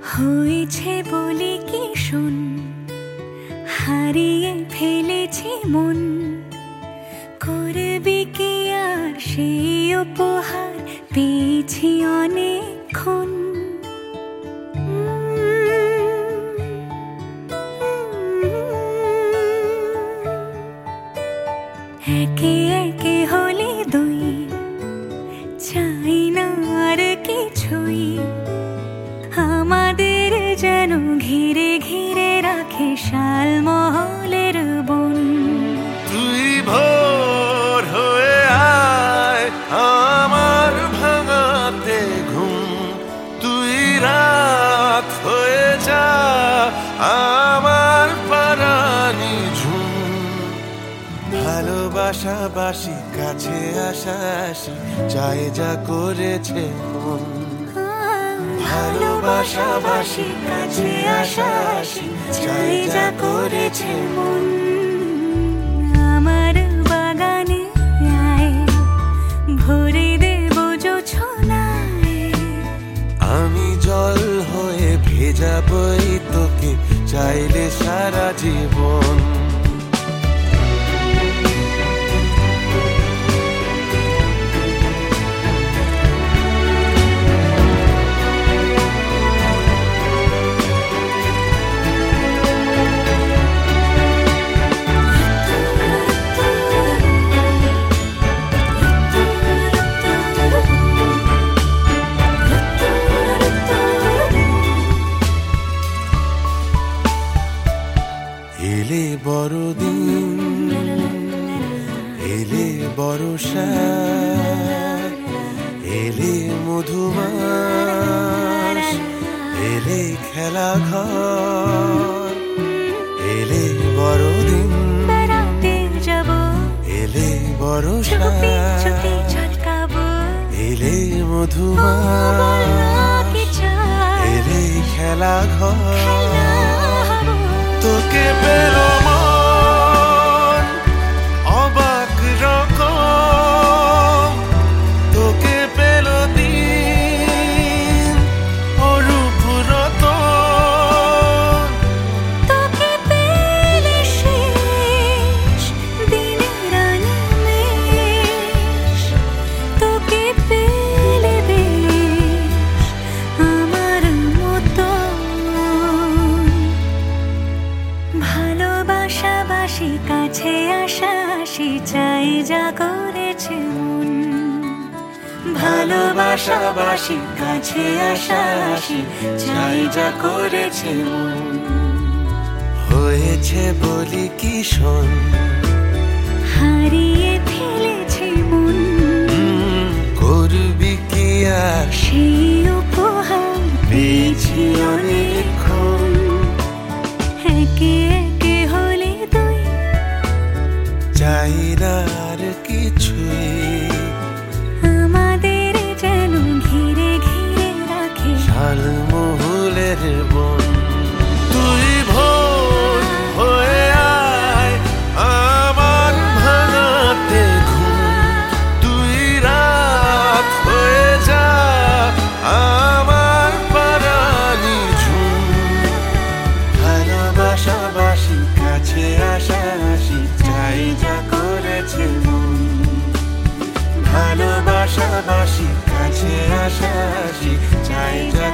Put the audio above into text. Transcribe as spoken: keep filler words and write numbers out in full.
হয়েছে বলে কি শোন, হারিয়ে ফেলেছি মন, করবি কি আর সেই উপহার পেয়েছি অনেকক্ষণ। একে একে হলে দুই, চাই না আর কিছুই, আমাদের যেন ঘিরে ঘিরে রাখে শালমহলের বন। তুই ভোর হয়ে আয় আমার ভাঙাতে ঘুম, তুই রাত হয়ে যা আমার পরানি ঝুম। ভালোবাসা বাসি কাছে আসা আসি চাই যা করেছে মন। ভালোবাসা বাসি কাছে আসা আসি চাই যা করেছে মন। আমার বাগানে আয়, ভরে দেব জোছনায়, আমি জল হয়ে ভেজাবই তোকে চাইলে সারা জীবন। এলে বড়দিন, এলে বর্ষা, এলে মধুমাস, এলে খেলা ঘর। এলে বড়দিন, বেড়াতে যাব, এলে বর্ষা, চুপি চুপি ঝলকাবো, এলে মধুমাস, এলে খেলা ঘর। তোকে পেল মন অবাক রকম, তোকে পেল দিন অরূপ রতন। তোকে পেলে শেষ দিনের আনিমেষ, তোকে পেলে বেশ আমার মতো। ভালোবাসা বাসি কাছে আসা আসি চাই যা করেছে মন। ভালোবাসা বাসি কাছে আসা আসি চাই যা করেছে মন। হয়েছে বলি কি শোন, হারিয়ে ফেলেছি মন, করবি কি আর সেই উপহার পেয়েছি অনেকক্ষণ। একে একে হলে দুই, চাই না আর কিছুই, আমাদের যেন ঘিরে ঘিরে রাখে শালমহলের বন। তুই ভোর হয়ে আয় আমার ভাঙাতে ঘুম, তুই রাত হয়ে যা আমার পরানি ঝুম। ভালোবাসা বাসি কাছে আসা আসি চাই যা করেছে মন। ভালোবাসা বাসি কাছে আসা আসি চাই যা